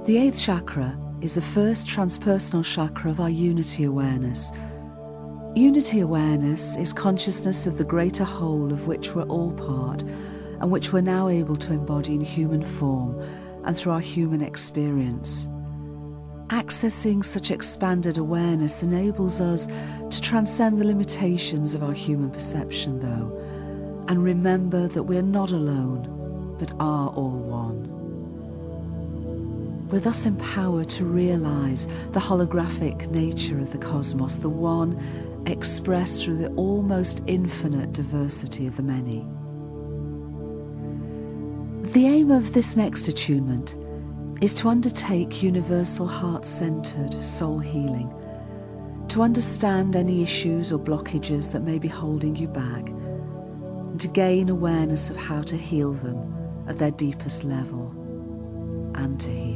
The 8th chakra is the first transpersonal chakra of our unity awareness. Unity awareness is consciousness of the greater whole of which we're all part and which we're now able to embody in human form and through our human experience. Accessing such expanded awareness enables us to transcend the limitations of our human perception, though, and remember that we're not alone, but are all one. We're thus empowered to realise the holographic nature of the cosmos, the one expressed through the almost infinite diversity of the many. The aim of this next attunement is to undertake universal heart-centred soul healing, to understand any issues or blockages that may be holding you back, and to gain awareness of how to heal them at their deepest level, and to heal.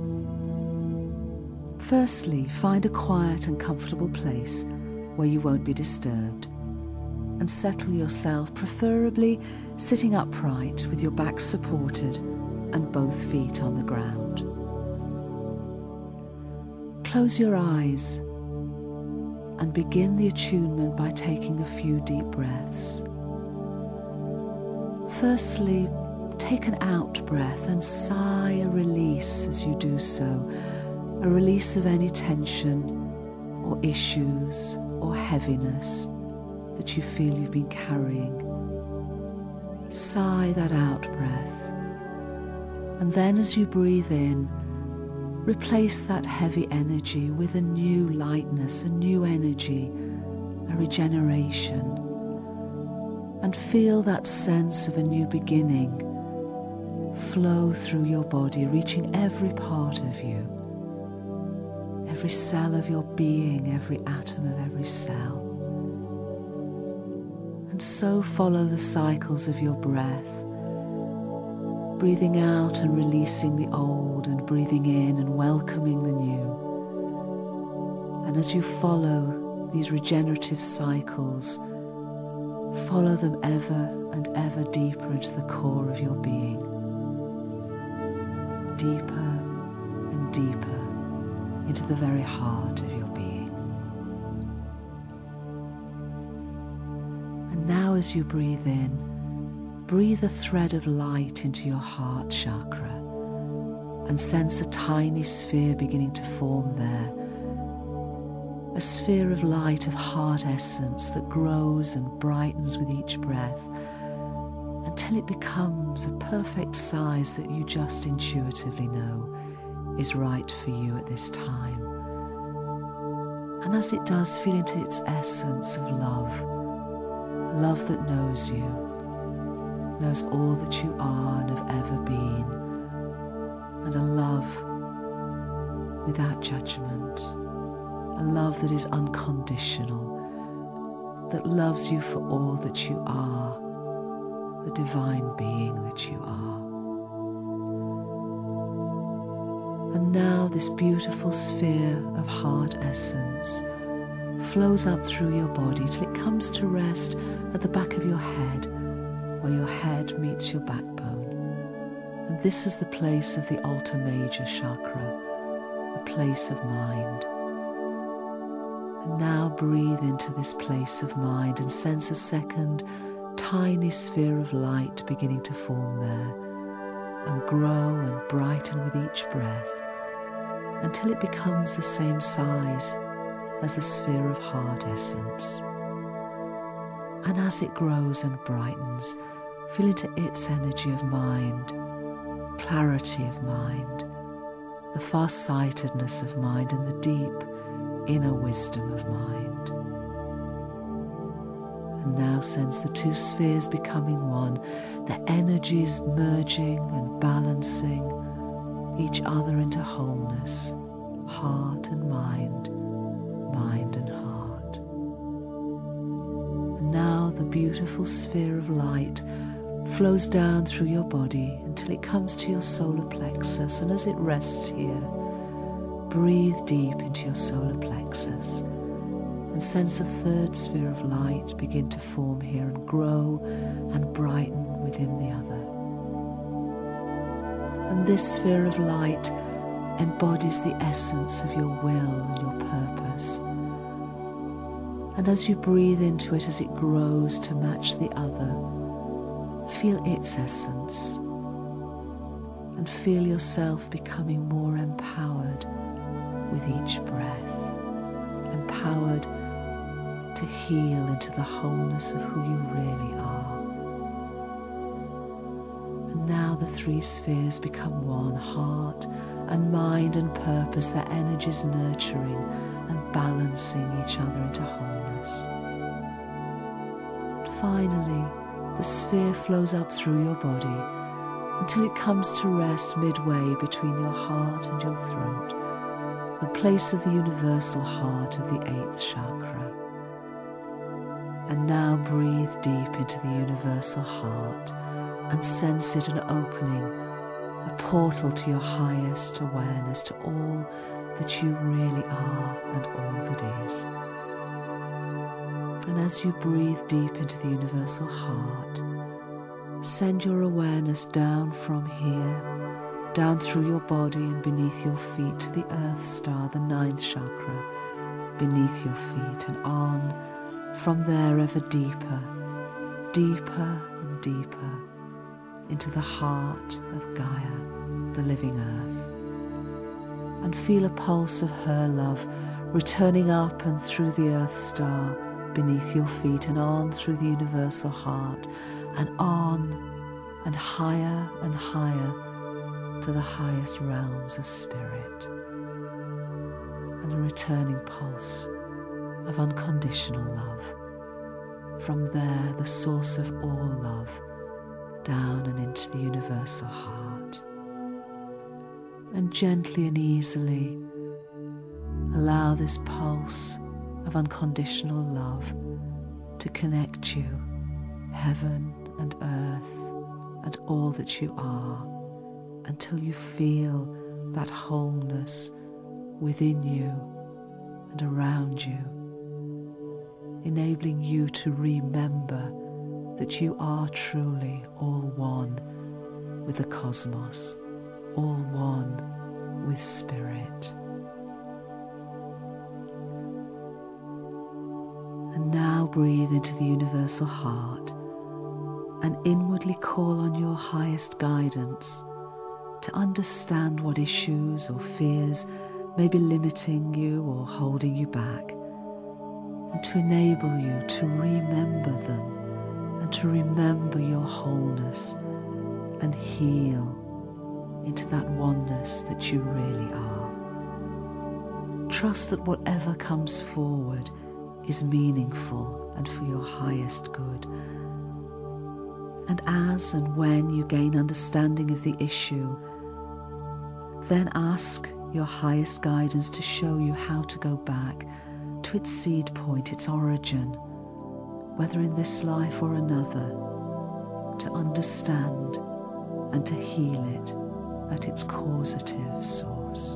Firstly, find a quiet and comfortable place where you won't be disturbed, and settle yourself, preferably sitting upright with your back supported and both feet on the ground. Close your eyes and begin the attunement by taking a few deep breaths. Firstly, take an out breath and sigh a release as you do so, a release of any tension or issues or heaviness that you feel you've been carrying. Sigh that out breath, and then as you breathe in, replace that heavy energy with a new lightness, a new energy, a regeneration, and feel that sense of a new beginning flow through your body, reaching every part of you, every cell of your being, every atom of every cell. And so follow the cycles of your breath, breathing out and releasing the old, and breathing in and welcoming the new. And as you follow these regenerative cycles, follow them ever and ever deeper into the core of your being, deeper and deeper into the very heart of your being. And now as you breathe in, breathe a thread of light into your heart chakra and sense a tiny sphere beginning to form there. A sphere of light, of heart essence that grows and brightens with each breath until it becomes a perfect size that you just intuitively know is right for you at this time. And as it does, feel into its essence of love, love that knows you, knows all that you are and have ever been, and a love without judgment, a love that is unconditional, that loves you for all that you are, the divine being that you are. And now this beautiful sphere of heart essence flows up through your body till it comes to rest at the back of your head, where your head meets your backbone. And this is the place of the Alta Major chakra, the place of mind. And now breathe into this place of mind and sense a second tiny sphere of light beginning to form there and grow and brighten with each breath until it becomes the same size as the sphere of heart essence. And as it grows and brightens, feel into its energy of mind, clarity of mind, the far-sightedness of mind, and the deep inner wisdom of mind. And now sense the two spheres becoming one, their energies merging and balancing each other into wholeness, heart and mind, mind and heart. And now the beautiful sphere of light flows down through your body until it comes to your solar plexus, and as it rests here, breathe deep into your solar plexus and sense a third sphere of light begin to form here and grow and brighten within the other. And this sphere of light embodies the essence of your will and your purpose. And as you breathe into it, as it grows to match the other, feel its essence and feel yourself becoming more empowered with each breath, empowered to heal into the wholeness of who you really are. And now the three spheres become one, heart and mind and purpose, their energies nurturing and balancing each other into wholeness. And finally, the sphere flows up through your body until it comes to rest midway between your heart and your throat, the place of the universal heart of the 8th chakra. And now breathe deep into the universal heart and sense it an opening, a portal to your highest awareness, to all that you really are and all that is. And as you breathe deep into the universal heart, send your awareness down from here, down through your body and beneath your feet to the Earth Star, the 9th chakra, beneath your feet, and on from there ever deeper, deeper and deeper into the heart of Gaia, the living Earth. And feel a pulse of her love returning up and through the Earth Star beneath your feet and on through the universal heart and on and higher to the highest realms of spirit, and a returning pulse of unconditional love. From there, the source of all love, down and into the universal heart. And gently and easily allow this pulse of unconditional love to connect you, heaven and earth and all that you are, until you feel that wholeness within you and around you, enabling you to remember that you are truly all one with the cosmos, all one with spirit. And now breathe into the universal heart and inwardly call on your highest guidance to understand what issues or fears may be limiting you or holding you back, and to enable you to remember them and to remember your wholeness and heal into that oneness that you really are. Trust that whatever comes forward is meaningful and for your highest good. And as and when you gain understanding of the issue, then ask your highest guidance to show you how to go back to its seed point, its origin, whether in this life or another, to understand and to heal it at its causative source.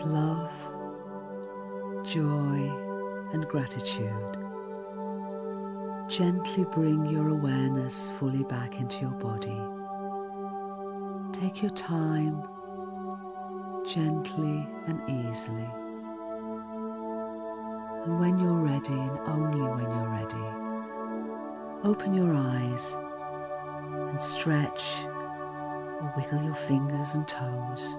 love, joy, and gratitude, gently bring your awareness fully back into your body. Take your time, gently and easily. And when you're ready, and only when you're ready, open your eyes and stretch or wiggle your fingers and toes.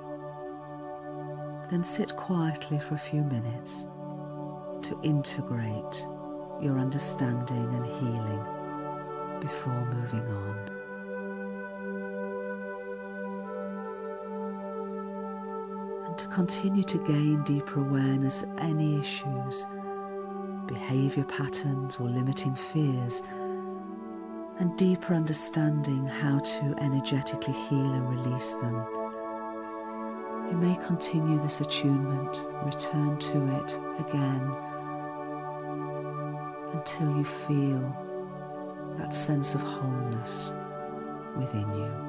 Then sit quietly for a few minutes to integrate your understanding and healing before moving on. And to continue to gain deeper awareness of any issues, behavior patterns or limiting fears, and deeper understanding how to energetically heal and release them, you may continue this attunement, return to it again until you feel that sense of wholeness within you.